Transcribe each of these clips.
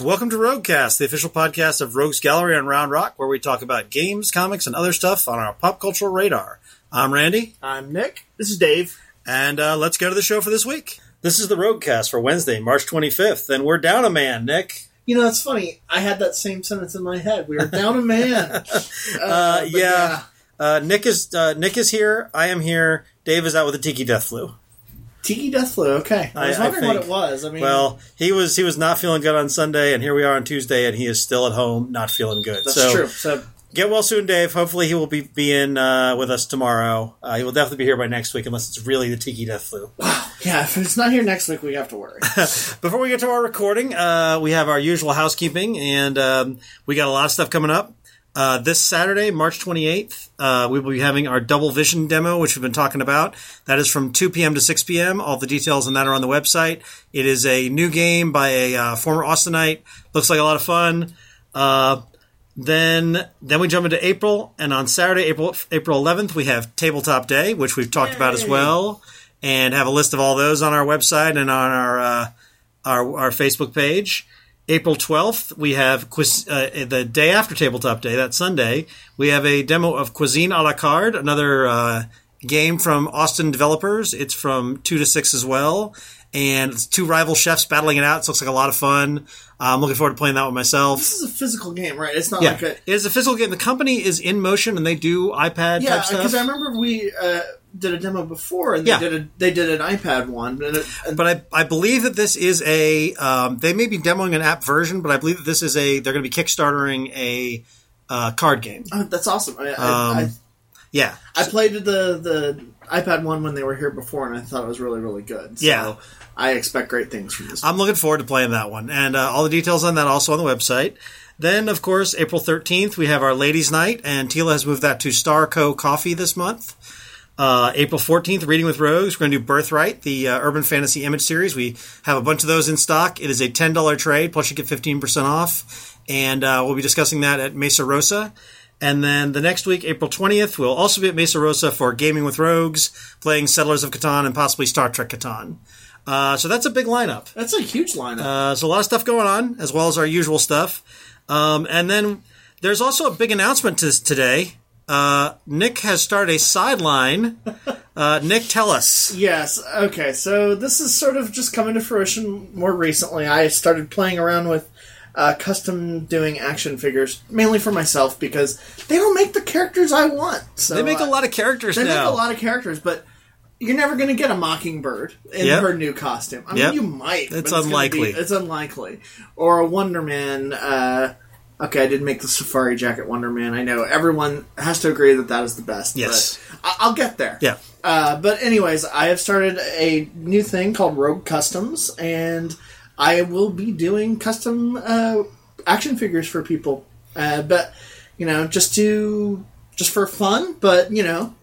welcome to Roguecast, the official podcast of Rogues Gallery on Round Rock, where we talk about games, comics, and other stuff on our pop cultural radar. I'm Randy. I'm Nick. This is Dave. And let's go to the show for this week. This is the Roguecast for Wednesday, March 25th, and we're down a man, Nick. You know, it's funny. I had that same sentence in my head. We are down a man. Nick is here. I am here. Dave is out with a Tiki Death Flu. Tiki Death Flu. Okay, I was wondering what it was. I mean, well, he was not feeling good on Sunday, and here we are on Tuesday, and he is still at home, not feeling good. That's true. So get well soon, Dave. Hopefully, he will be in with us tomorrow. He will definitely be here by next week, unless it's really the Tiki Death Flu. Wow. Yeah, if it's not here next week, we have to worry. Before we get to our recording, we have our usual housekeeping, and we got a lot of stuff coming up. This Saturday, March 28th, we will be having our Double Vision demo, which we've been talking about. That is from 2 p.m. to 6 p.m. All the details on that are on the website. It is a new game by a former Austinite. Looks like a lot of fun. Then we jump into April, and on Saturday, April 11th, we have Tabletop Day, which we've talked about as well, and have a list of all those on our website and on our Facebook page. April 12th, we have the day after Tabletop Day, that Sunday, we have a demo of Cuisine a la Carte, another game from Austin developers. It's from 2 to 6 as well, and it's two rival chefs battling it out. It looks like a lot of fun. I'm looking forward to playing that with myself. This is a physical game, right? It's not like it is a physical game. The company is In Motion, and they do iPad type stuff. Yeah, because I remember we did a demo before, and they did an iPad one. But I believe that this is a they may be demoing an app version, but I believe that this is they're going to be Kickstartering a card game. Oh, that's awesome! I played the iPad one when they were here before, and I thought it was really, really good. So I expect great things from this one. I'm looking forward to playing that one, and all the details on that also on the website. Then, of course, April 13th, we have our Ladies' Night, and Tila has moved that to Starco Coffee this month. April 14th, Reading with Rogues. We're going to do Birthright, the urban fantasy image series. We have a bunch of those in stock. It is a $10 trade, plus you get 15% off. And we'll be discussing that at Mesa Rosa. And then the next week, April 20th, we'll also be at Mesa Rosa for Gaming with Rogues, playing Settlers of Catan and possibly Star Trek Catan. So that's a big lineup. That's a huge lineup. So a lot of stuff going on, as well as our usual stuff. And then there's also a big announcement today. Nick has started a sideline. Nick, tell us. Yes. Okay. So this is sort of just coming to fruition more recently. I started playing around with custom doing action figures, mainly for myself, because they don't make the characters I want. So they make a lot of characters now. They make a lot of characters, but you're never going to get a Mockingbird in her new costume. I mean, you might. It's unlikely. It's unlikely. Or a Wonder Man. Okay, I did make the Safari Jacket Wonder Man. I know everyone has to agree that is the best. Yes. But I'll get there. Yeah. But anyways, I have started a new thing called Rogue Customs, and I will be doing custom action figures for people. But, just for fun, but,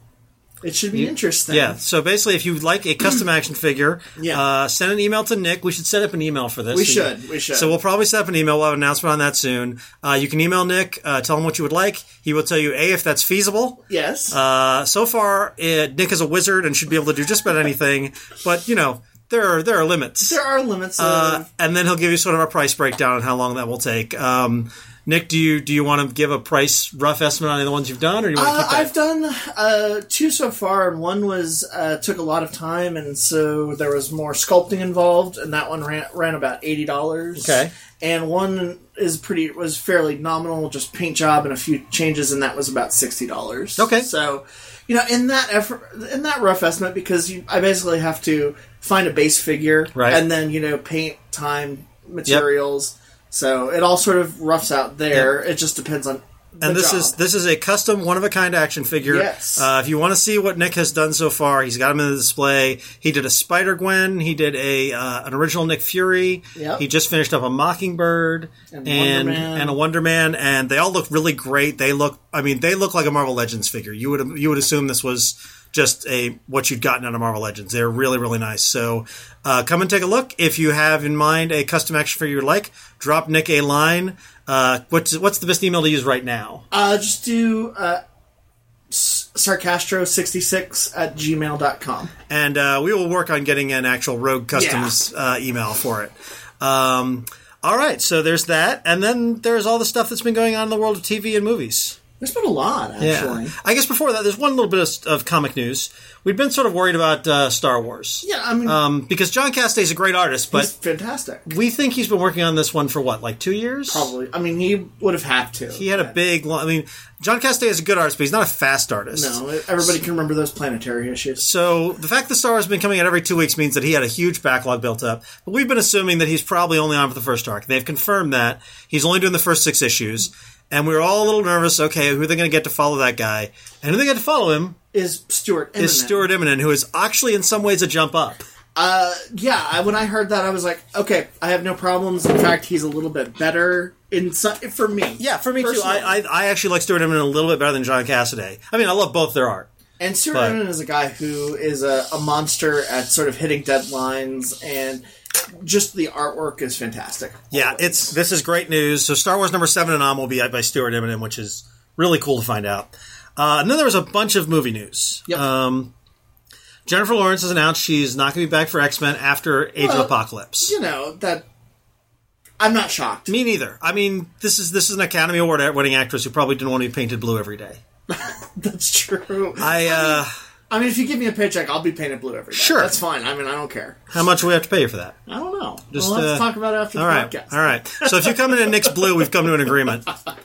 it should be interesting. Yeah, so basically, if you'd like a custom action figure, send an email to Nick. We should set up an email for this. We should. So we'll probably set up an email. We'll have an announcement on that soon. You can email Nick, tell him what you would like. He will tell you, A, if that's feasible. Yes. So far, Nick is a wizard and should be able to do just about anything. But, there are limits. There are limits. And then he'll give you sort of a price breakdown on how long that will take. Nick, do you want to give a price rough estimate on the ones you've done, or do you want to keep that? I've done 2 so far, and one was took a lot of time, and so there was more sculpting involved, and that one ran about $80. Okay, and one was fairly nominal, just paint job and a few changes, and that was about $60. Okay, so in that rough estimate, because I basically have to find a base figure, right, and then paint, time, materials. Yep. So it all sort of roughs out there. Yep. It just depends on the job. This is a custom one-of-a-kind action figure. Yes. If you want to see what Nick has done so far, he's got them in the display. He did a Spider-Gwen. He did an original Nick Fury. Yep. He just finished up a Mockingbird and a Wonder Man, and they all look really great. They look like a Marvel Legends figure. You would assume this was just what you'd gotten out of Marvel Legends. They're really, really nice. So come and take a look. If you have in mind a custom action figure you'd like, drop Nick a line. What's the best email to use right now? Just do sarcastro66@gmail.com. And we will work on getting an actual Rogue Customs email for it. All right, so there's that, and then there's all the stuff that's been going on in the world of TV and movies. There's been a lot, actually. Yeah. I guess before that, there's one little bit of comic news. We've been sort of worried about Star Wars. Yeah, I mean... because John Castay's a great artist, but... He's fantastic. We think he's been working on this one for what, like 2 years? Probably. I mean, he would have had to. He had a big... I mean, John Castay is a good artist, but he's not a fast artist. No, everybody can remember those planetary issues. So the fact that Star Wars has been coming out every 2 weeks means that he had a huge backlog built up. But we've been assuming that he's probably only on for the first arc. They've confirmed that. He's only doing the first 6 issues. And we were all a little nervous, okay, who are they going to get to follow that guy? And who they get to follow him is Stuart Immonen. Who is actually in some ways a jump up. When I heard that, I was like, okay, I have no problems. In fact, he's a little bit better for me. Yeah, for me personally. too. I actually like Stuart Immonen a little bit better than John Cassaday. I mean, I love both their art. And Stuart Immonen is a guy who is a monster at sort of hitting deadlines, and just the artwork is fantastic. Yeah, this is great news. So Star Wars number 7 and on will be by Stuart Immonen, which is really cool to find out. And then there was a bunch of movie news. Yep. Jennifer Lawrence has announced she's not going to be back for X-Men after Age of Apocalypse. You know, that... I'm not shocked. Me neither. I mean, this is an Academy Award winning actress who probably didn't want to be painted blue every day. That's true. I mean, if you give me a paycheck, I'll be painted blue every day. Sure. That's fine. I mean, I don't care. How much will we have to pay you for that? I don't know. Let's talk about it after the podcast. All right. So if you come in and Nick's blue, we've come to an agreement.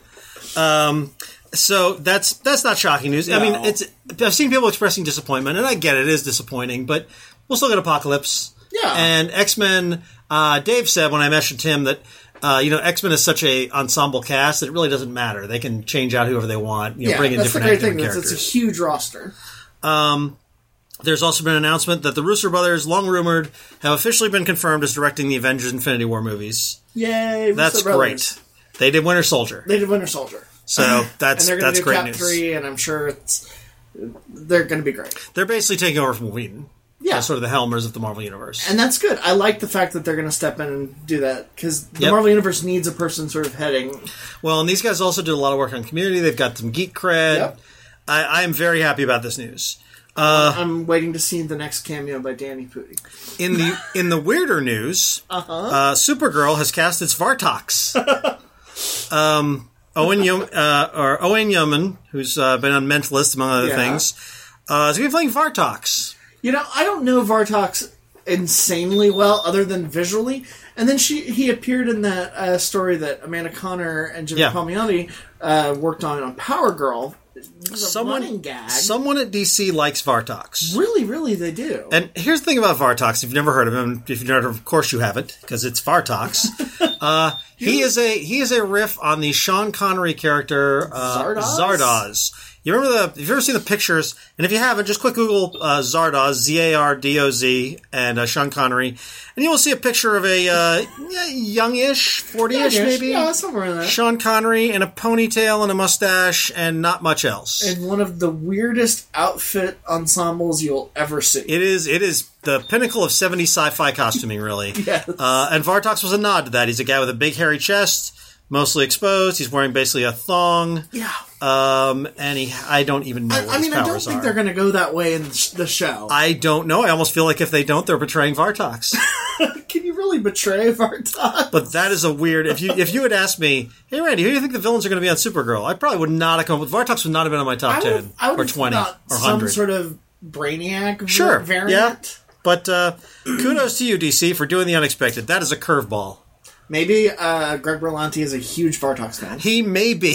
So that's not shocking news. No. I mean, I've seen people expressing disappointment, and I get it is disappointing, but we'll still get Apocalypse. Yeah. And X-Men, Dave said when I messaged him that, X-Men is such a ensemble cast that it really doesn't matter. They can change out whoever they want, bring in different characters. It's a huge roster. There's also been an announcement that the Russo brothers, long rumored, have officially been confirmed as directing the Avengers Infinity War movies. Yay! That's great. They did Winter Soldier. and So they're gonna that's do great Cap news. 3, and I'm sure they're going to be great. They're basically taking over from Whedon. Yeah. They're sort of the Helmers of the Marvel Universe. And that's good. I like the fact that they're going to step in and do that, because the Marvel Universe needs a person sort of heading. Well, and these guys also did a lot of work on Community. They've got some geek cred. Yep. I am very happy about this news. I'm waiting to see the next cameo by Danny Pudi. In the weirder news, Supergirl has cast its Vartox. Owen Yeoman, who's been on Mentalist among other things, is going to be playing Vartox. I don't know Vartox insanely well, other than visually. And then he appeared in that story that Amanda Conner and Jimmy Palmiotti worked on Power Girl. Someone at DC likes Vartox. Really, really, they do. And here's the thing about Vartox. If you've never heard of him, if you've never, of course you haven't, because it's Vartox. He is a riff on the Sean Connery character Zardoz. Have you ever seen the pictures? And if you haven't, just quick Google Zardoz, Zardoz, and Sean Connery, and you will see a picture of a youngish, 40-ish maybe. Yeah, somewhere in there. Sean Connery in a ponytail and a mustache, and not much else. And one of the weirdest outfit ensembles you'll ever see. It is the pinnacle of 70s sci-fi costuming, really. Yes. And Vartox was a nod to that. He's a guy with a big hairy chest, mostly exposed. He's wearing basically a thong. Yeah. And I don't even know what his powers are. I don't think they're going to go that way in the show. I don't know. I almost feel like if they don't, they're betraying Vartox. Can you really betray Vartox? But that is a weird... If you had asked me, hey, Randy, who do you think the villains are going to be on Supergirl? I probably would not have come up with... Vartox would not have been on my top 10 or 20 or 100. Some sort of Brainiac variant? Yeah. But kudos to you, DC, for doing the unexpected. That is a curveball. Maybe Greg Berlanti is a huge Vartox fan. He may be.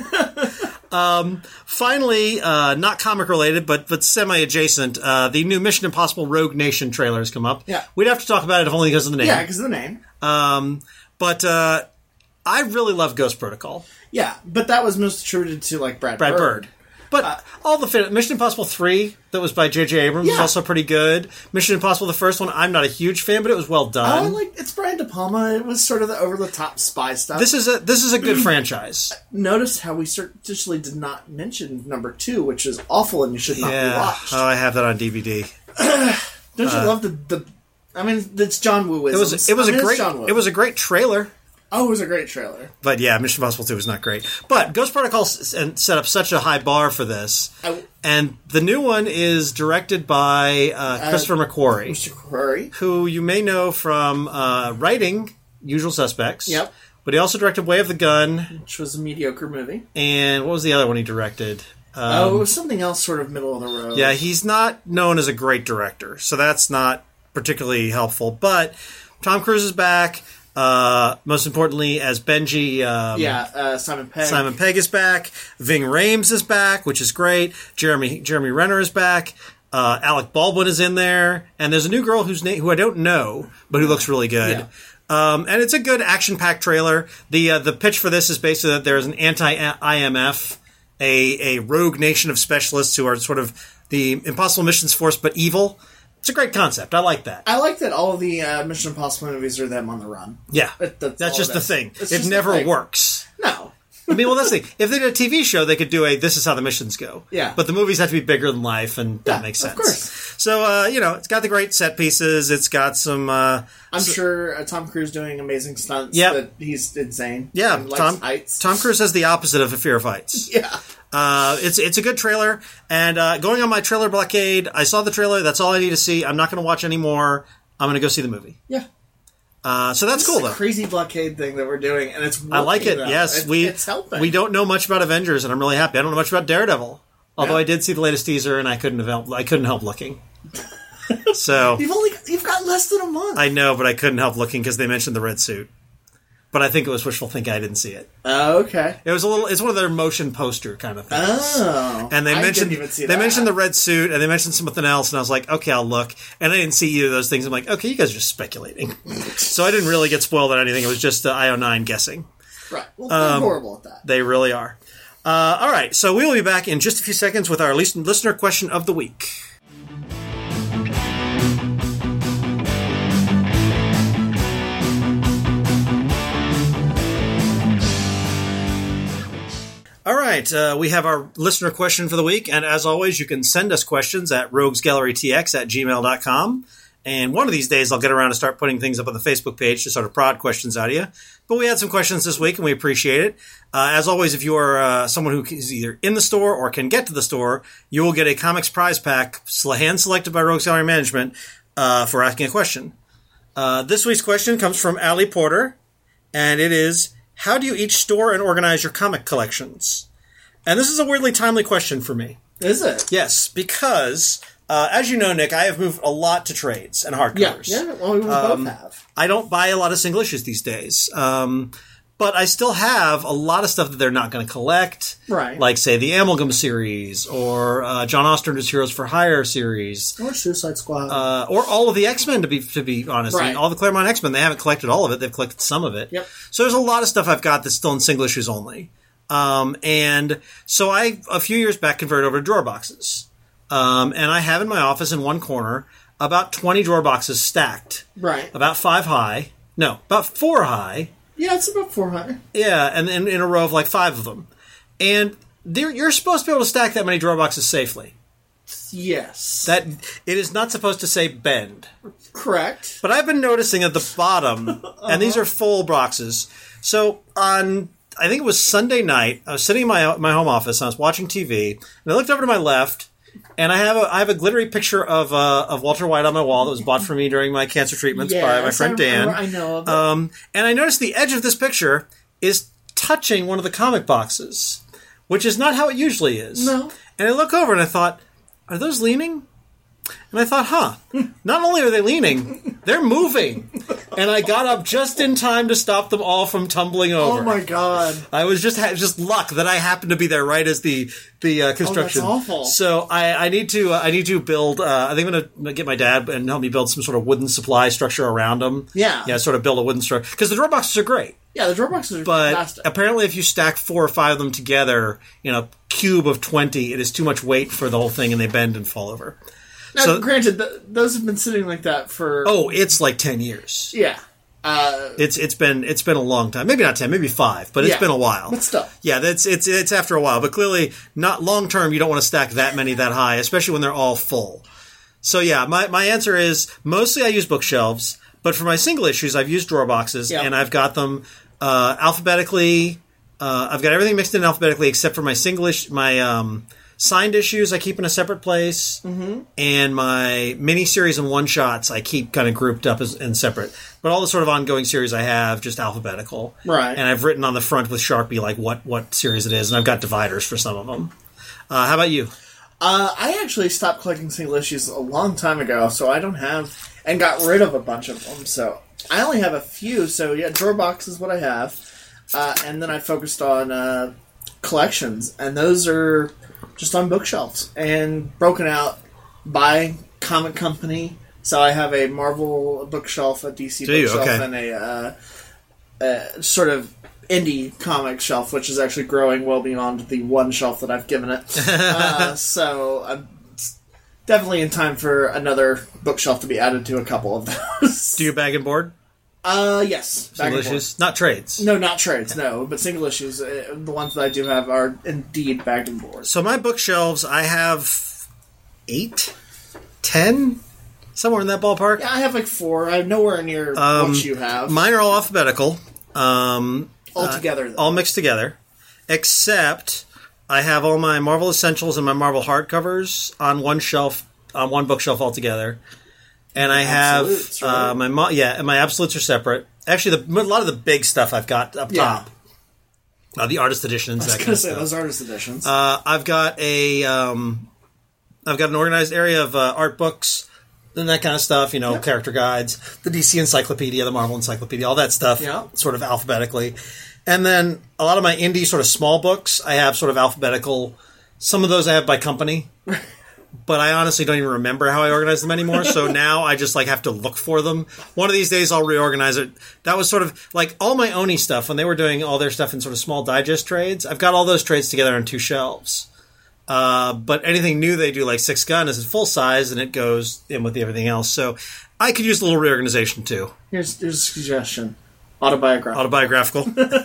Finally, not comic related, but semi-adjacent, the new Mission Impossible Rogue Nation trailer has come up. Yeah. We'd have to talk about it if only because of the name. Yeah, because of the name. But I really love Ghost Protocol. Yeah, but that was most attributed to Brad Bird. But all the Mission Impossible 3 that was by J.J. Abrams was also pretty good. Mission Impossible, the first one, I'm not a huge fan, but it was well done. It's Brian De Palma. It was sort of the over-the-top spy stuff. This is a good franchise. Notice how we certainly did not mention number 2, which is awful and you should not be watched. Oh, I have that on DVD. Don't you love the? I mean, it's John Woo-isms. It was a great trailer. Oh, it was a great trailer. But yeah, Mission Impossible 2 was not great. But Ghost Protocol set up such a high bar for this. And the new one is directed by Christopher McQuarrie. Mr. McQuarrie. Who you may know from writing Usual Suspects. Yep. But he also directed Way of the Gun. Which was a mediocre movie. And what was the other one he directed? It was something else sort of middle of the road. Yeah, he's not known as a great director, so that's not particularly helpful. But Tom Cruise is back. Most importantly, as Benji. Simon Pegg. Simon Pegg is back. Ving Rhames is back, which is great. Jeremy Renner is back. Alec Baldwin is in there, and there's a new girl who I don't know, but who looks really good. Yeah. And it's a good action-packed trailer. The pitch for this is basically that there's an anti-IMF, a rogue nation of specialists who are sort of the Impossible Missions Force, but evil. It's a great concept. I like that. I like that all of the Mission Impossible movies are them on the run. Yeah, that's just the thing. It's It never works. No. I mean, well, that's the thing. If they did a TV show, they could do this is how the missions go. Yeah. But the movies have to be bigger than life, and that makes sense. Of course. So, it's got the great set pieces. It's got some... I'm sure Tom Cruise doing amazing stunts. Yep. That he's insane. Yeah, And likes heights. Tom Cruise has the opposite of a fear of heights. Yeah. It's a good trailer. And going on my trailer blockade, I saw the trailer. That's all I need to see. I'm not going to watch any more. I'm going to go see the movie. Yeah. So that's cool, though. Crazy blockade thing that we're doing, and it's working. I like it. Though. Yes, it's helping. We don't know much about Avengers, and I'm really happy. I don't know much about Daredevil, although I did see the latest teaser, and I couldn't help looking. So you've got less than a month. I know, but I couldn't help looking because they mentioned the red suit. But I think it was wishful thinking. I didn't see it. Oh, okay. It's one of their motion poster kind of things. Oh, and they mentioned didn't even see they that. mentioned the red suit, and they mentioned something else, and I was like, okay, I'll look. And I didn't see either of those things. I'm like, okay, you guys are just speculating. So I didn't really get spoiled on anything. It was just IO9 guessing. Right. Well, they're horrible at that. They really are. All right, so we will be back in just a few seconds with our listener question of the week. All right, we have our listener question for the week, and as always, you can send us questions at roguesgallerytx@gmail.com, and one of these days I'll get around to start putting things up on the Facebook page to sort of prod questions out of you. But we had some questions this week, and we appreciate it. As always, if you are someone who is either in the store or can get to the store, you will get a comics prize pack hand-selected by Rogues Gallery Management for asking a question. This week's question comes from Allie Porter, and it is... How do you each store and organize your comic collections? And this is a weirdly timely question for me. Is it? Yes, because, as you know, Nick, I have moved a lot to trades and hardcovers. Yeah, well, we both have. I don't buy a lot of single issues these days. But I still have a lot of stuff that they're not going to collect. Right. Like, say, the Amalgam series, or John Oster's Heroes for Hire series. Or Suicide Squad. Or all of the X-Men, to be honest. Right. I mean, all the Claremont X-Men, they haven't collected all of it. They've collected some of it. Yep. So there's a lot of stuff I've got that's still in single issues only. And so I, a few years back, converted over to drawer boxes. And I have in my office in one corner about 20 drawer boxes stacked. Right. About 5 high. No, about 4 high. Yeah, it's about 400. Yeah, and then in a row of like 5 of them. And you're supposed to be able to stack that many drawer boxes safely. Yes. That it is not supposed to say bend. Correct. But I've been noticing at the bottom, and these are full boxes. So on, I think it was Sunday night, I was sitting in my home office, and I was watching TV, and I looked over to my left, and I have a glittery picture of Walter White on my wall that was bought for me during my cancer treatments by my friend Dan. I know of it. And I noticed the edge of this picture is touching one of the comic boxes, which is not how it usually is. No. And I look over and I thought, are those leaning? And I thought, not only are they leaning, they're moving. And I got up just in time to stop them all from tumbling over. Oh my god! I was just luck that I happened to be there right as the construction. Oh, that's awful. So I need to build. I think I'm going to get my dad and help me build some sort of wooden supply structure around them. Yeah, sort of build a wooden structure because the drawer boxes are great. Yeah, the drawer boxes are but fantastic. Apparently, if you stack 4 or 5 of them together in a cube of 20, it is too much weight for the whole thing, and they bend and fall over. Now, granted, those have been sitting like that for... Oh, it's like 10 years. Yeah. It's been a long time. Maybe not 10, maybe 5, but it's been a while. But still. Yeah, it's after a while. But clearly, not long term, you don't want to stack that many that high, especially when they're all full. So yeah, my answer is, mostly I use bookshelves, but for my single issues, I've used drawer boxes, and I've got them alphabetically. I've got everything mixed in alphabetically except for my Signed issues I keep in a separate place, and my mini-series and one-shots I keep kind of grouped up in separate. But all the sort of ongoing series I have, just alphabetical. Right. And I've written on the front with Sharpie like what series it is, and I've got dividers for some of them. How about you? I actually stopped collecting single issues a long time ago, so I don't have... And got rid of a bunch of them, so... I only have a few, so yeah, drawer box is what I have. And then I focused on collections, and those are just on bookshelves and broken out by comic company. So I have a Marvel bookshelf, a DC bookshelf, and a sort of indie comic shelf, which is actually growing well beyond the one shelf that I've given it. So I'm definitely in time for another bookshelf to be added to a couple of those. Do you bag and board? Yes. Single issues? Not trades? No, not trades, no. But single issues, the ones that I do have are indeed bagged and board. So my bookshelves, I have 8, 10, somewhere in that ballpark. Yeah, I have like 4. I'm nowhere near what you have. Mine are all alphabetical. All together, though. All mixed together. Except I have all my Marvel Essentials and my Marvel hardcovers on one shelf, on one bookshelf altogether. And I Absolutes, have right? and my absolutes are separate. Actually, a lot of the big stuff I've got up top. The artist editions. I was going to say those artist editions. I've got an organized area of art books and that kind of stuff. Character guides, the DC Encyclopedia, the Marvel Encyclopedia, all that stuff. Sort of alphabetically. And then a lot of my indie sort of small books, I have sort of alphabetical. Some of those I have by company. But I honestly don't even remember how I organize them anymore, so now I just have to look for them. One of these days I'll reorganize it. That was sort of like all my Oni stuff, when they were doing all their stuff in sort of small digest trades, I've got all those trades together on 2 shelves. But anything new they do, like Six Gun, is full size, and it goes in with everything else. So I could use a little reorganization, too. Here's a suggestion. Autobiographical.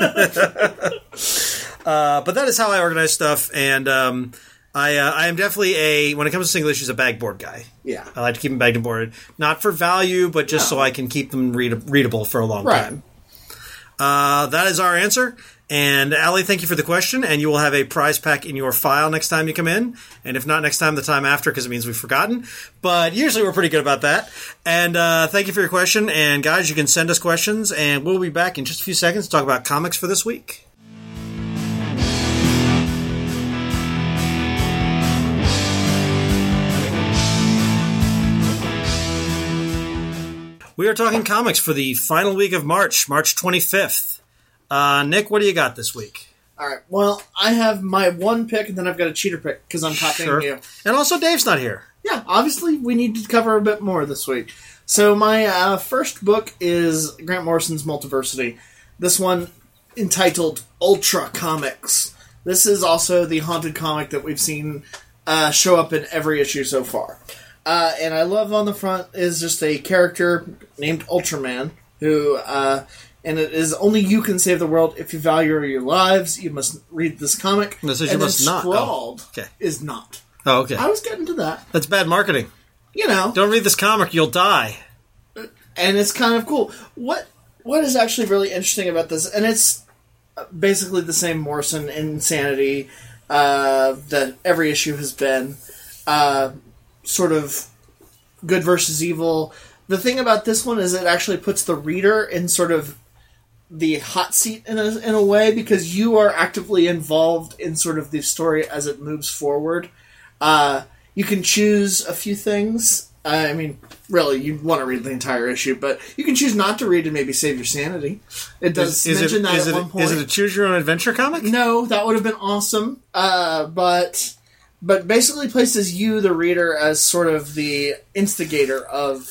But that is how I organize stuff, and I am definitely when it comes to single issues, a bag board guy. Yeah. I like to keep them bagged and boarded. Not for value, but just so I can keep them readable for a long time. That is our answer. And Allie, thank you for the question, and you will have a prize pack in your file next time you come in. And if not next time, the time after, because it means we've forgotten. But usually we're pretty good about that. And thank you for your question. And guys, you can send us questions, and we'll be back in just a few seconds to talk about comics for this week. We are talking comics for the final week of March 25th. Nick, what do you got this week? All right. Well, I have my one pick, and then I've got a cheater pick, because I'm copying you. And also, Dave's not here. Yeah, obviously, we need to cover a bit more this week. So my first book is Grant Morrison's Multiversity. This one entitled Ultra Comics. This is also the haunted comic that we've seen show up in every issue so far. And I love on the front is just a character named Ultraman, who, and it is only you can save the world. If you value your lives, you must read this comic. This is you must not. Scrawled is not. Oh, okay. I was getting to that. That's bad marketing. Don't read this comic, you'll die. And it's kind of cool. What is actually really interesting about this, and it's basically the same Morrison insanity that every issue has been, sort of good versus evil. The thing about this one is it actually puts the reader in sort of the hot seat in a way, because you are actively involved in sort of the story as it moves forward. You can choose a few things. I mean, really, you want to read the entire issue, but you can choose not to read and maybe save your sanity. It does mention that at one point. Is it a choose-your-own-adventure comic? No, that would have been awesome. But basically places you, the reader, as sort of the instigator of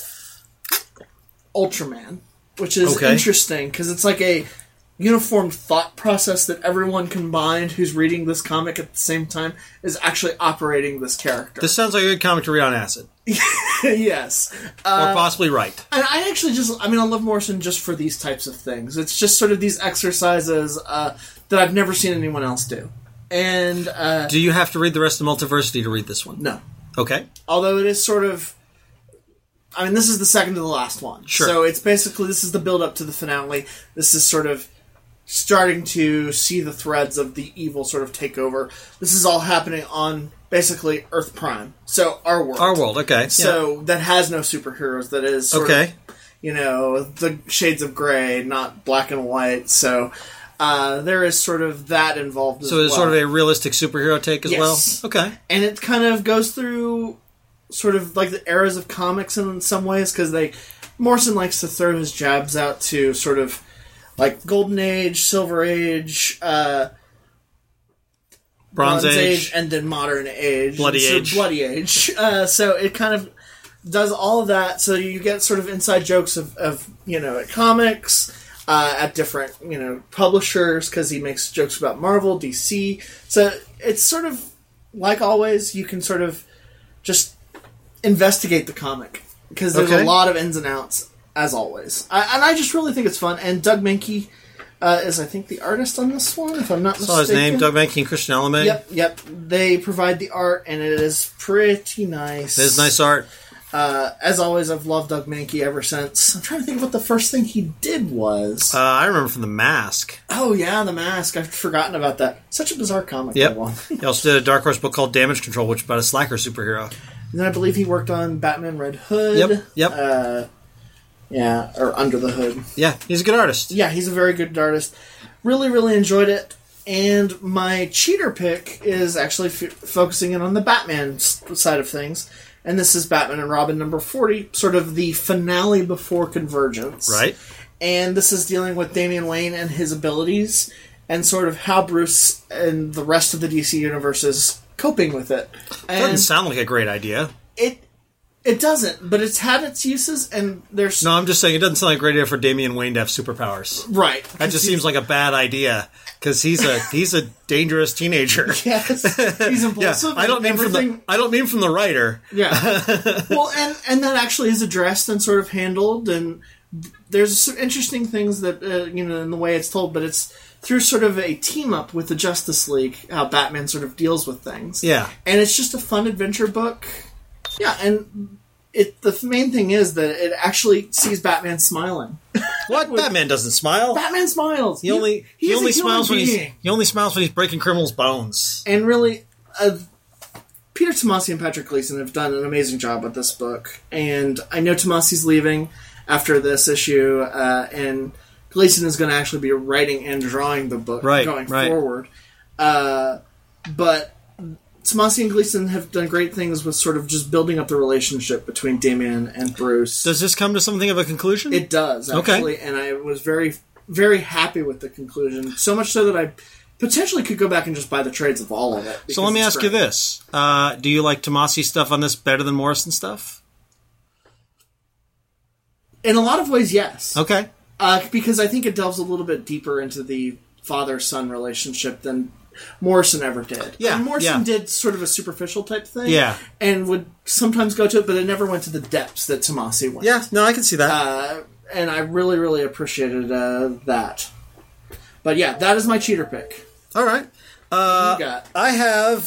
Ultraman, which is interesting, because it's like a uniform thought process that everyone combined who's reading this comic at the same time is actually operating this character. This sounds like a good comic to read on acid. Yes. Or possibly right. And I actually I love Morrison just for these types of things. It's just sort of these exercises that I've never seen anyone else do. And do you have to read the rest of Multiversity to read this one? No. Okay. Although it is sort of... this is the second to the last one. Sure. So it's basically, this is the build-up to the finale. This is sort of starting to see the threads of the evil sort of take over. This is all happening on basically Earth Prime, so our world. Our world, okay. So that has no superheroes. That is sort of, the shades of gray, not black and white. So there is sort of that involved as well. So it's sort of a realistic superhero take as well? Okay. And it kind of goes through sort of like the eras of comics in some ways, because Morrison likes to throw his jabs out to sort of like Golden Age, Silver Age, Bronze Age, and then Modern Age. Bloody Age. Bloody Age. So it kind of does all of that, so you get sort of inside jokes of at comics, at different, publishers, because he makes jokes about Marvel, DC. So it's sort of, like always, you can sort of just investigate the comic, because there's a lot of ins and outs, as always. And I just really think it's fun. And Doug Mahnke is, I think, the artist on this one, if I'm not mistaken. Saw his name, Doug Mahnke and Christian Elamé. Yep. They provide the art, and it is pretty nice. It is nice art. As always, I've loved Doug Mahnke ever since. I'm trying to think of what the first thing he did was. I remember from The Mask. Oh, yeah, The Mask. I've forgotten about that. Such a bizarre comic. Yep. He also did a Dark Horse book called Damage Control, which is about a slacker superhero. And then I believe he worked on Batman Red Hood. Yep. Or Under the Hood. Yeah, he's a good artist. Yeah, he's a very good artist. Really, really enjoyed it. And my cheater pick is actually focusing in on the Batman side of things. And this is Batman and Robin number 40, sort of the finale before Convergence. Right. And this is dealing with Damian Wayne and his abilities, and sort of how Bruce and the rest of the DC universe is coping with it. It doesn't sound like a great idea. It doesn't, but it's had its uses, and there's... No, I'm just saying it doesn't sound like a great idea for Damian Wayne to have superpowers. Right. That just seems like a bad idea, because he's a dangerous teenager. Yes. He's impulsive. Yeah. I don't mean from the writer. Yeah. Well, and that actually is addressed and sort of handled, and there's some interesting things that, in the way it's told, but it's through sort of a team-up with the Justice League, how Batman sort of deals with things. Yeah. And it's just a fun adventure book. Yeah, and the main thing is that it actually sees Batman smiling. What? Batman doesn't smile. Batman smiles. He only smiles when he's breaking criminals' bones. And really, Peter Tomasi and Patrick Gleason have done an amazing job with this book. And I know Tomasi's leaving after this issue, and Gleason is going to actually be writing and drawing the book going forward. But Tomasi and Gleason have done great things with sort of just building up the relationship between Damian and Bruce. Does this come to something of a conclusion? It does, actually. Okay. And I was very, very happy with the conclusion. So much so that I potentially could go back and just buy the trades of all of it. So let me ask you this. Do you like Tomasi stuff on this better than Morrison stuff? In a lot of ways, yes. Okay. Because I think it delves a little bit deeper into the father-son relationship than Morrison ever did. Yeah, Morrison did sort of a superficial type thing. Yeah. And would sometimes go to it, but it never went to the depths that Tomasi went. Yeah, no, I can see that. And I really, really appreciated that. But yeah, that is my cheater pick. All right. What you got? I have,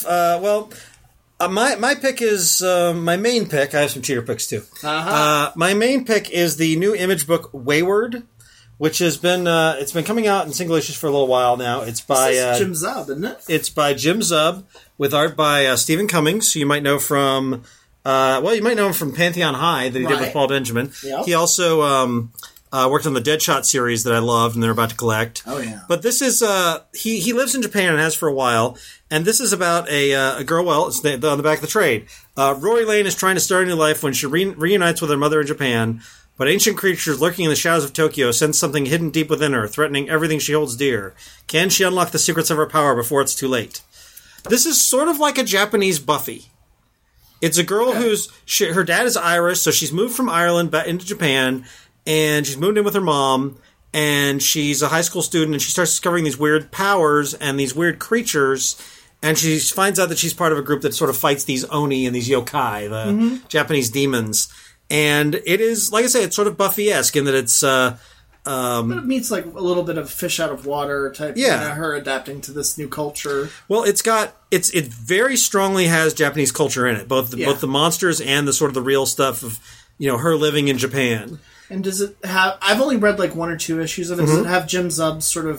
my pick is my main pick. I have some cheater picks too. Uh-huh. My main pick is the new Image book Wayward, which has been it's been coming out in single issues for a little while now. It's by Jim Zub, isn't it? It's by Jim Zub with art by Stephen Cummings, who you might know from him from Pantheon High that he did with Paul Benjamin. Yep. He also worked on the Deadshot series that I loved and they're about to collect. Oh yeah. But this is he lives in Japan and has for a while, and this is about a girl. Well, it's on the back of the trade. Rory Lane is trying to start a new life when she reunites with her mother in Japan. But ancient creatures lurking in the shadows of Tokyo sense something hidden deep within her, threatening everything she holds dear. Can she unlock the secrets of her power before it's too late? This is sort of like a Japanese Buffy. It's a girl her dad is Irish, so she's moved from Ireland back into Japan, and she's moved in with her mom, and she's a high school student, and she starts discovering these weird powers and these weird creatures, and she finds out that she's part of a group that sort of fights these Oni and these yokai, the Japanese demons. And it is, like I say, it's sort of Buffy-esque in that it's... but it meets like a little bit of fish out of water type. Yeah. Her adapting to this new culture. Well, it very strongly has Japanese culture in it. Both the monsters and the sort of the real stuff of, her living in Japan. And does it have... I've only read like one or two issues of it. Does it have Jim Zub's sort of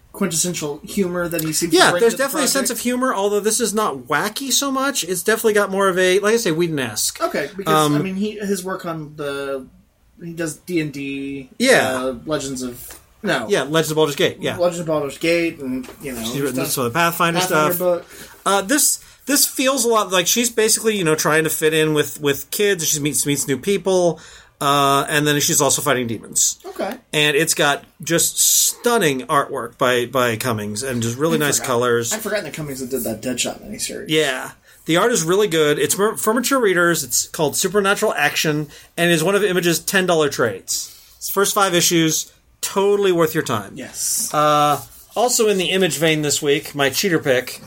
quintessential humor that he seems to Yeah, bring there's to the definitely a sense project. of humor, although this is not wacky so much. It's definitely got more of a, like I say, Whedon-esque. Okay, because I mean, his work on he does D&D. Yeah. Legends of Legends of Baldur's Gate. Yeah, Legends of Baldur's Gate, and she's written some of the Pathfinder stuff. book. This feels a lot like she's basically trying to fit in with kids. She meets new people, and then she's also fighting demons. Okay, and it's got just stunning artwork by Cummings and just really nice colors. I'd forgotten that Cummings did that Deadshot miniseries. Yeah. The art is really good. It's for mature readers. It's called Supernatural Action, and is one of Image's $10 trades. It's first 5 issues, totally worth your time. Yes. Also in the Image vein this week, my cheater pick,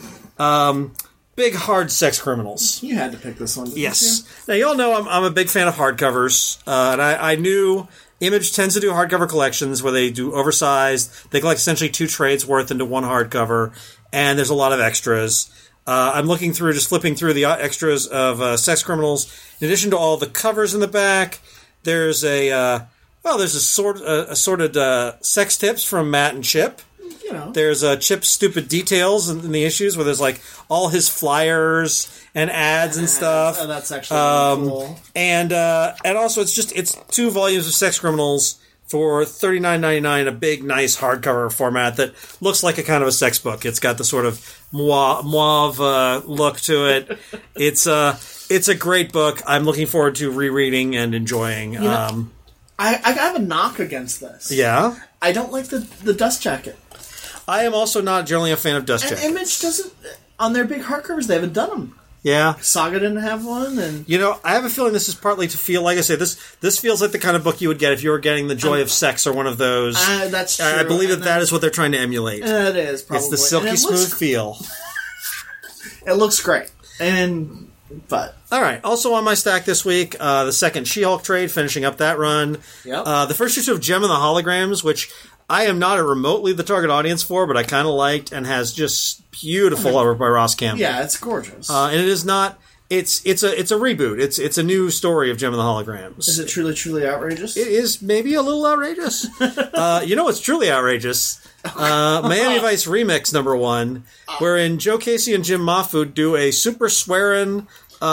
Big Hard Sex Criminals. You had to pick this one, didn't Yes. you? Now, you all know I'm a big fan of hardcovers, and I knew Image tends to do hardcover collections where they do oversized. They collect essentially 2 trades worth into one hardcover, and there's a lot of extras. I'm looking through, just flipping through the extras of Sex Criminals. In addition to all the covers in the back, there's there's assorted sex tips from Matt and Chip. There's Chip's stupid details in the issues where there's like all his flyers and ads and stuff. Oh, that's actually really cool. And also it's 2 volumes of Sex Criminals for $39.99 in a big, nice hardcover format that looks like a kind of a sex book. It's got the sort of mauve look to it. It's a great book. I'm looking forward to rereading and enjoying. I have a knock against this. Yeah? I don't like the dust jacket. I am also not generally a fan of dust jackets. And Image doesn't... On their big hardcovers, they haven't done them. Yeah. Saga didn't have one, and... I have a feeling this is partly to feel, like I say, this feels like the kind of book you would get if you were getting The Joy of Sex or one of those. That's true. I believe that is what they're trying to emulate. It is, probably. It's the silky smooth feel. It looks great. But... All right. Also on my stack this week, the second She-Hulk trade, finishing up that run. Yep. The first issue of Gem and the Holograms, which I am not remotely the target audience for, but I kind of liked, and has just beautiful art by Ross Campbell. Yeah, it's gorgeous. And it is not... It's a reboot. It's a new story of Gem and the Holograms. Is it truly, truly outrageous? It is maybe a little outrageous. What's truly outrageous? Miami Vice Remix #1, wherein Joe Casey and Jim Mahfood do a super swearing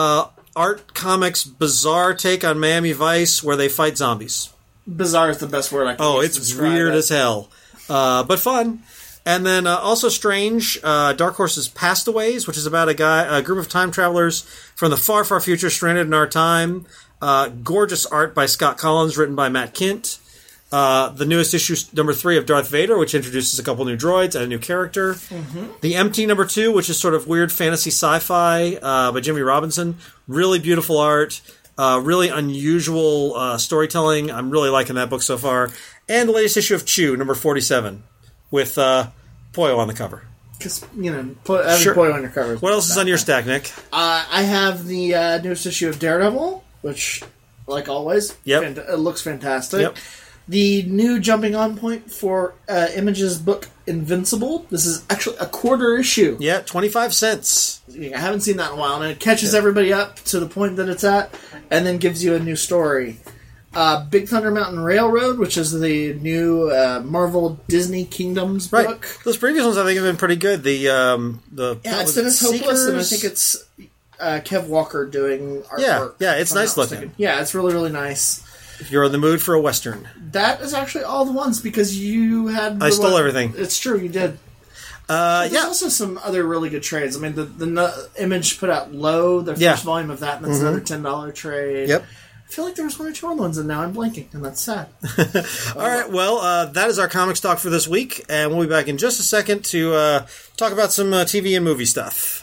art comics bizarre take on Miami Vice where they fight zombies. Bizarre is the best word I can use to It's describe weird it. as hell. But fun. And then also Strange, Dark Horse's Pastaways, which is about a group of time travelers from the far, far future stranded in our time. Gorgeous art by Scott Collins, written by Matt Kint. The newest issue, #3 of Darth Vader, which introduces a couple new droids and a new character. Mm-hmm. The Empty #2, which is sort of weird fantasy sci-fi by Jimmy Robinson. Really beautiful art. Really unusual storytelling. I'm really liking that book so far. And the latest issue of Chew, #47, with Poyo on the cover. Because, having Poyo on your cover. What else is on your stack, Nick? I have the newest issue of Daredevil, which, like always, it looks fantastic. Yep. The new jumping on point for Image's book Invincible. This is actually a quarter issue. Yeah, 25 cents. I haven't seen that in a while, and it catches everybody up to the point that it's at, and then gives you a new story. Big Thunder Mountain Railroad, which is the new Marvel Disney Kingdoms book. Those previous ones I think have been pretty good. It's Dennis Hopeless, and I think it's Kev Walker doing artwork. Yeah, it's nice looking. Yeah, it's really, really nice. If you're in the mood for a Western. That is actually all the ones, because you had... I stole everything. It's true, you did. There's also some other really good trades. I mean, the Image put out Low, their first volume of that, and that's another $10 trade. Yep. I feel like there was 1 or 2 other ones, and now I'm blanking, and that's sad. All right, well, that is our comics talk for this week, and we'll be back in just a second to talk about some TV and movie stuff.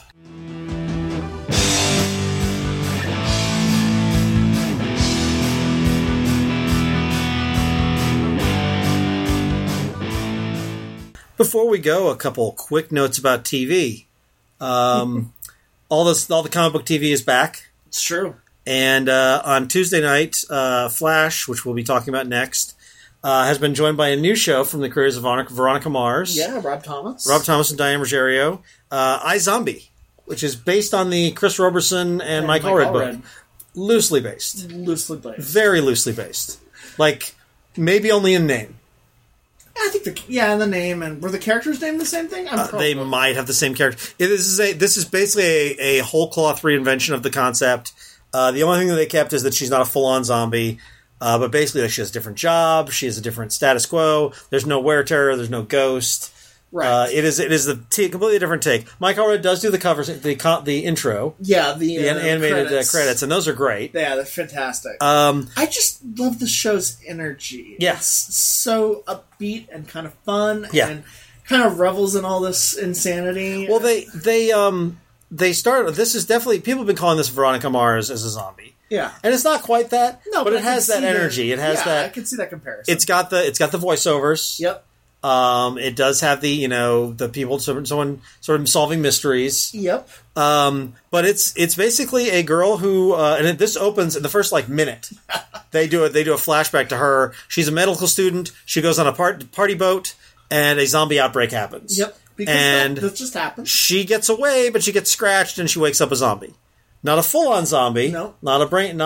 Before we go, a couple quick notes about TV. All the comic book TV is back. It's true. And on Tuesday night, Flash, which we'll be talking about next, has been joined by a new show from the creators of Veronica Mars. Yeah, Rob Thomas. And Diane Ruggiero. iZombie, which is based on the Chris Roberson and Mike Allred book. Loosely based. Loosely based. Very loosely based. Like, maybe only in name. I think the name, and were the characters named the same thing? They might have the same character. This is basically a whole cloth reinvention of the concept. The only thing that they kept is that she's not a full on zombie, but basically like, she has a different job. She has a different status quo. There's no wear terror. There's no ghost. Right. It is the completely different take. Mike Allred does do the covers, the intro. Yeah, the animated credits, and those are great. Yeah, they're fantastic. I just love the show's energy. Yeah. It's so upbeat and kind of fun, Yeah. and kind of revels in all this insanity. Well, they started. This is definitely people have been calling this Veronica Mars as a zombie. Yeah, and it's not quite that. No, but it has that energy. It has that. I can see that comparison. It's got the voiceovers. Yep. It does have the people someone sort of solving mysteries. Yep. But it's basically a girl who and this opens in the first minute. They do a flashback to her. She's a medical student. She goes on a party boat, and a zombie outbreak happens. Yep. Because that just happens. She gets away, but she gets scratched, and she wakes up a zombie. Not a full-on zombie. No. Not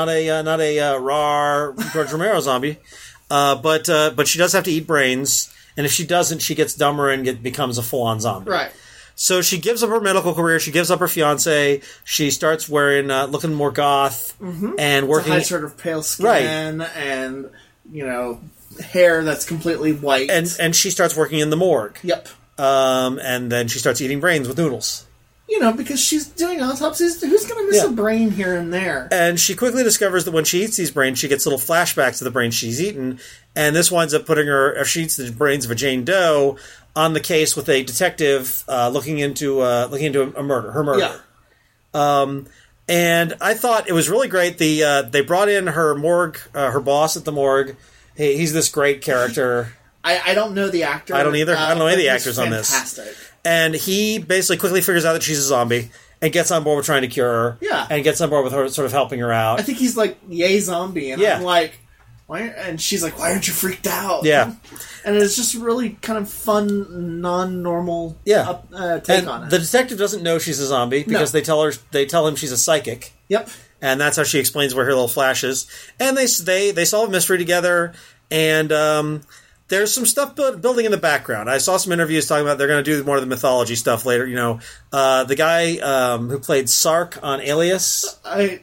a raw George Romero zombie. But she does have to eat brains. And if she doesn't, she gets dumber and becomes a full-on zombie. Right. So she gives up her medical career. She gives up her fiance. She starts wearing, looking more goth and working. It's a high sort of pale skin, right. And hair that's completely white. And she starts working in the morgue. Yep. And then she starts eating brains with noodles. Because she's doing autopsies. Who's going to miss a brain here and there? And she quickly discovers that when she eats these brains, she gets little flashbacks of the brains she's eaten. And this winds up putting her, she eats the brains of a Jane Doe, on the case with a detective looking into a murder, her murder. Yeah. And I thought it was really great. They brought in her morgue, her boss at the morgue. He's this great character. I don't know the actor. I don't either. I don't know any of the actors on this. Fantastic. And he basically quickly figures out that she's a zombie and gets on board with trying to cure her. Yeah. And gets on board with her sort of helping her out. I think he's like, yay, zombie. And I'm like, why? And she's like, why aren't you freaked out? Yeah. And it's just really kind of fun, non-normal take on it. The detective doesn't know she's a zombie because they tell him she's a psychic. Yep. And that's how she explains where her little flash is. And they solve a mystery together. And there's some stuff building in the background. I saw some interviews talking about they're going to do more of the mythology stuff later. The guy who played Sark on Alias. I'm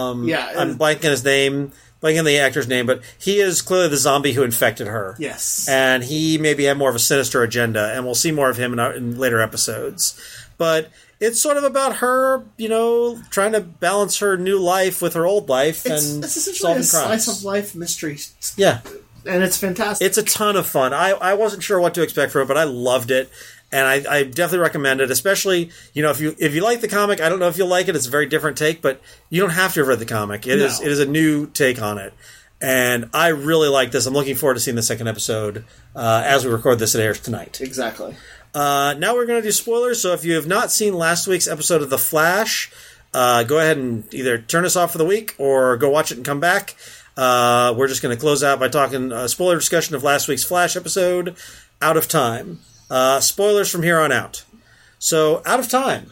blanking his name, blanking the actor's name, but he is clearly the zombie who infected her. Yes. And he maybe had more of a sinister agenda, and we'll see more of him in later episodes. But it's sort of about her, trying to balance her new life with her old life and it's essentially solving crimes. Slice of life mystery. Yeah. And it's fantastic. It's a ton of fun. I wasn't sure what to expect from it, but I loved it. And I definitely recommend it, especially, if you like the comic. I don't know if you'll like it. It's a very different take, but you don't have to have read the comic. It is a new take on it. And I really like this. I'm looking forward to seeing the second episode as we record this. It airs tonight. Exactly. Now we're going to do spoilers. So if you have not seen last week's episode of The Flash, go ahead and either turn us off for the week or go watch it and come back. We're just going to close out by talking spoiler discussion of last week's Flash episode, Out of Time. Spoilers from here on out. So, Out of Time.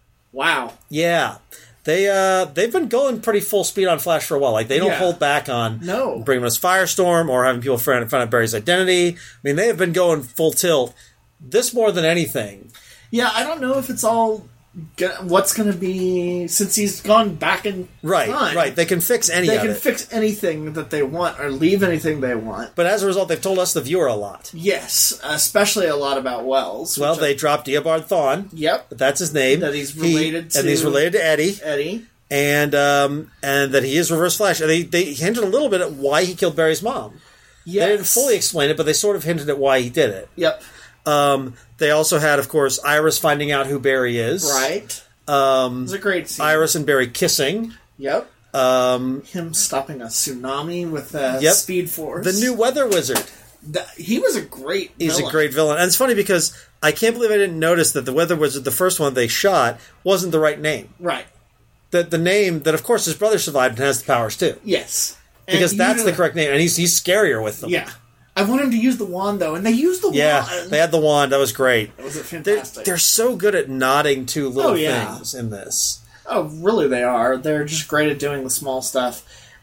Wow. Yeah. They've been going pretty full speed on Flash for a while. They don't hold back on bringing us Firestorm or having people find out Barry's identity. I mean, they have been going full tilt. This more than anything. Yeah, I don't know if it's all what's going to be, since he's gone back in time. Right. They can fix any of it. They can fix anything that they want or leave anything they want. But as a result, they've told us, the viewer, a lot. Yes, especially a lot about Wells. Well, they dropped Eobard Thawne. Yep. That's his name. That he's related to. And he's related to Eddie. And that he is Reverse Flash. And they hinted a little bit at why he killed Barry's mom. Yes. They didn't fully explain it, but they sort of hinted at why he did it. Yep. They also had, of course, Iris finding out who Barry is. Right. It was a great scene. Iris and Barry kissing. Yep. Him stopping a tsunami with Speed Force. The new Weather Wizard. He was a great villain. He's a great villain. And it's funny because I can't believe I didn't notice that the Weather Wizard, the first one they shot, wasn't the right name. Right. The name that, of course, his brother survived and has the powers, too. Yes. Because that's the correct name. And he's scarier with them. Yeah. I want him to use the wand, though, and they used the wand. Yeah, they had the wand. That was great. That was fantastic. They're so good at nodding to little things in this. Oh, really, they are. They're just great at doing the small stuff.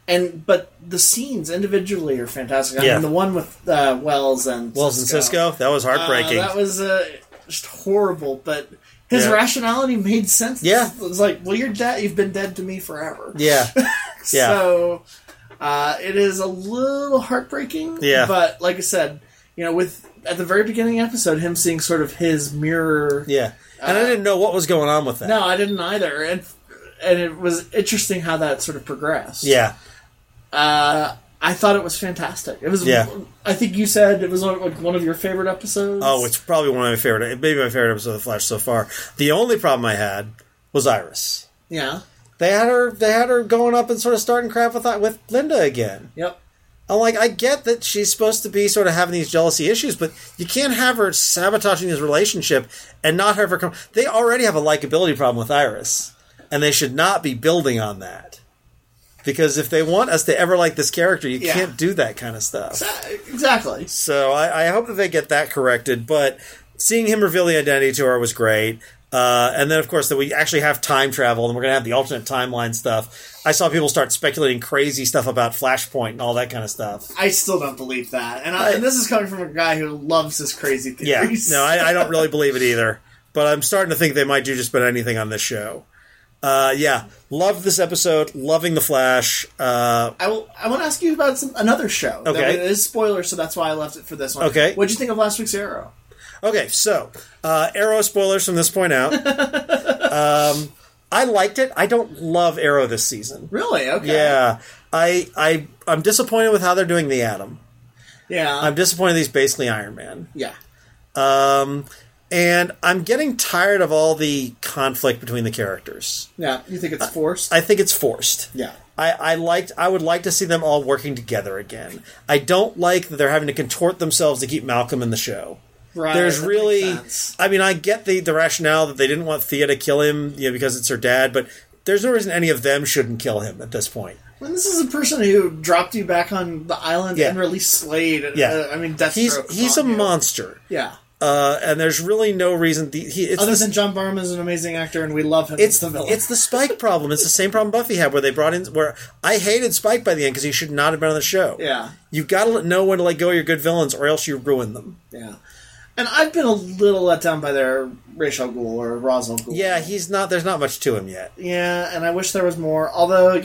But the scenes individually are fantastic. I Yeah. mean, the one with Wells and Cisco, that was heartbreaking. that was just horrible, but his Yeah. rationality made sense. Yeah. It was like, well, you're dead. You've been dead to me forever. Yeah. Yeah. So it is a little heartbreaking. Yeah. But like I said, with at the very beginning of the episode, him seeing sort of his mirror. Yeah. And I didn't know what was going on with that. No, I didn't either. And it was interesting how that sort of progressed. Yeah. I thought it was fantastic. It was. Yeah. I think you said it was one of your favorite episodes. Oh, it's probably one of my favorite. Maybe my favorite episode of The Flash so far. The only problem I had was Iris. Yeah. They had her going up and sort of starting crap with Linda again. Yep. I'm like, I get that she's supposed to be sort of having these jealousy issues, but you can't have her sabotaging this relationship and not have her come. They already have a likability problem with Iris, and they should not be building on that. Because if they want us to ever like this character, you can't do that kind of stuff. Exactly. So I hope that they get that corrected. But seeing him reveal the identity to her was great. And then, of course, that we actually have time travel, and we're going to have the alternate timeline stuff. I saw people start speculating crazy stuff about Flashpoint and all that kind of stuff. I still don't believe that. And this is coming from a guy who loves his crazy theories. Yeah, no, I don't really believe it either. But I'm starting to think they might do just about anything on this show. Loved this episode. Loving The Flash. I want to ask you about another show. Okay. It is spoilers, so that's why I left it for this one. Okay. What did you think of last week's Arrow? Okay, so Arrow spoilers from this point out. I liked it. I don't love Arrow this season. Really? Okay. Yeah. I'm disappointed with how they're doing the Atom. Yeah. I'm disappointed he's basically Iron Man. Yeah. And I'm getting tired of all the conflict between the characters. Yeah. You think it's forced? I think it's forced. Yeah. I would like to see them all working together again. I don't like that they're having to contort themselves to keep Malcolm in the show. Right. There's that really, makes sense. I mean, I get the rationale that they didn't want Thea to kill him, because it's her dad, but there's no reason any of them shouldn't kill him at this point. When this is a person who dropped you back on the island and released Slade. Yeah. I mean, Deathstroke. He's a monster. Yeah. And there's really no reason. Other than John Barrowman is an amazing actor, and we love him. It's the villain. It's the Spike problem. It's the same problem Buffy had, where they brought in. Where I hated Spike by the end because he should not have been on the show. Yeah. You got to know when to let go of your good villains, or else you ruin them. Yeah. And I've been a little let down by their Ra's al Ghul or Ra's al Ghul. Yeah, he's not. There's not much to him yet. Yeah, and I wish there was more. Although,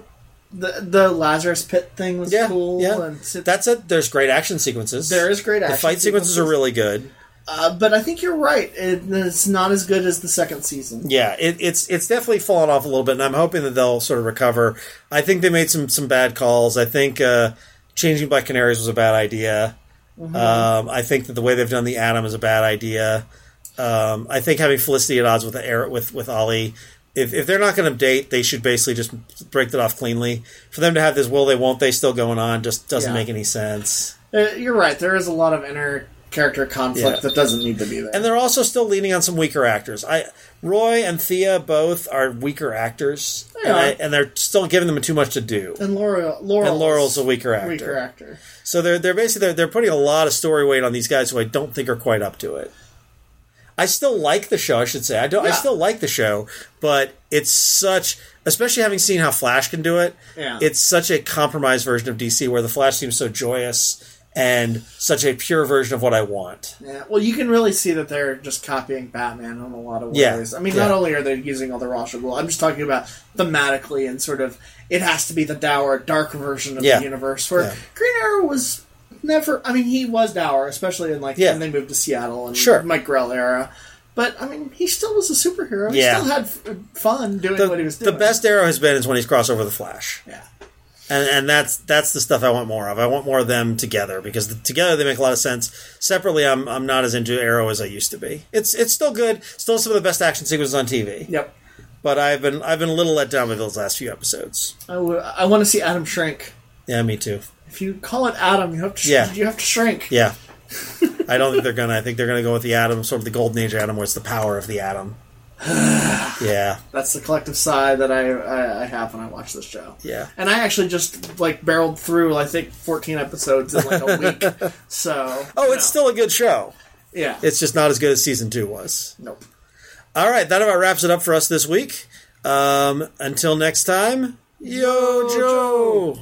the Lazarus Pit thing was cool. Yeah, and that's it. There's great action sequences. There is great action. The fight sequences are really good. But I think you're right. It's not as good as the second season. Yeah, it's definitely fallen off a little bit, and I'm hoping that they'll sort of recover. I think they made some bad calls. I think changing Black Canaries was a bad idea. Mm-hmm. I think that the way they've done the Atom is a bad idea. I think having Felicity at odds with Ollie, if they're not going to date, they should basically just break that off cleanly. For them to have this will they won't they still going on just doesn't make any sense. You're right. There is a lot of inner character conflict that doesn't need to be there. And they're also still leaning on some weaker actors. Roy and Thea both are weaker actors, and they're still giving them too much to do. And Laurel's a weaker actor. So they're basically they're putting a lot of story weight on these guys who I don't think are quite up to it. I still like the show, I should say. I still like the show, but it's such, especially having seen how Flash can do it. Yeah. It's such a compromised version of DC where the Flash seems so joyous and such a pure version of what I want. Yeah, well, you can really see that they're just copying Batman in a lot of ways. Yeah. I mean, not only are they using all the Ra's al Ghul, I'm just talking about thematically and sort of, it has to be the dour, dark version of the universe, where Green Arrow was never, I mean, he was dour, especially in when they moved to Seattle and Mike Grell era. But, I mean, he still was a superhero. Yeah. He still had fun doing what he was doing. The best Arrow has been is when he's crossed over the Flash. Yeah. And that's the stuff I want more of. I want more of them together because together they make a lot of sense. Separately, I'm not as into Arrow as I used to be. It's still good. Still some of the best action sequences on TV. Yep. But I've been a little let down with those last few episodes. I want to see Adam shrink. Yeah, me too. If you call it Adam, you have to shrink. Yeah. I don't think they're gonna. I think they're gonna go with the Atom, sort of the Golden Age Atom, where it's the power of the Atom. Yeah, that's the collective sigh that I have when I watch this show. Yeah, and I actually just barreled through 14 episodes in a week. So it's still a good show. Yeah, it's just not as good as season 2 was. Nope. All right, that about wraps it up for us this week. Until next time, Yo, Joe!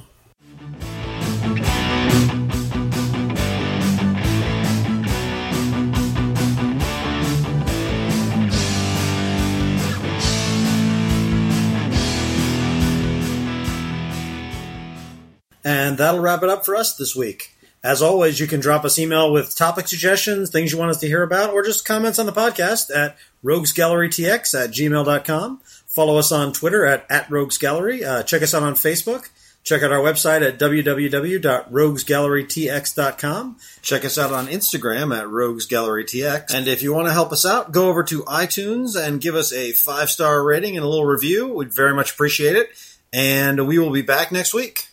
And that'll wrap it up for us this week. As always, you can drop us email with topic suggestions, things you want us to hear about, or just comments on the podcast at roguesgallerytx@gmail.com. Follow us on Twitter at @roguesgallery. Check us out on Facebook. Check out our website at www.roguesgallerytx.com. Check us out on Instagram at roguesgallerytx. And if you want to help us out, go over to iTunes and give us a 5-star rating and a little review. We'd very much appreciate it. And we will be back next week.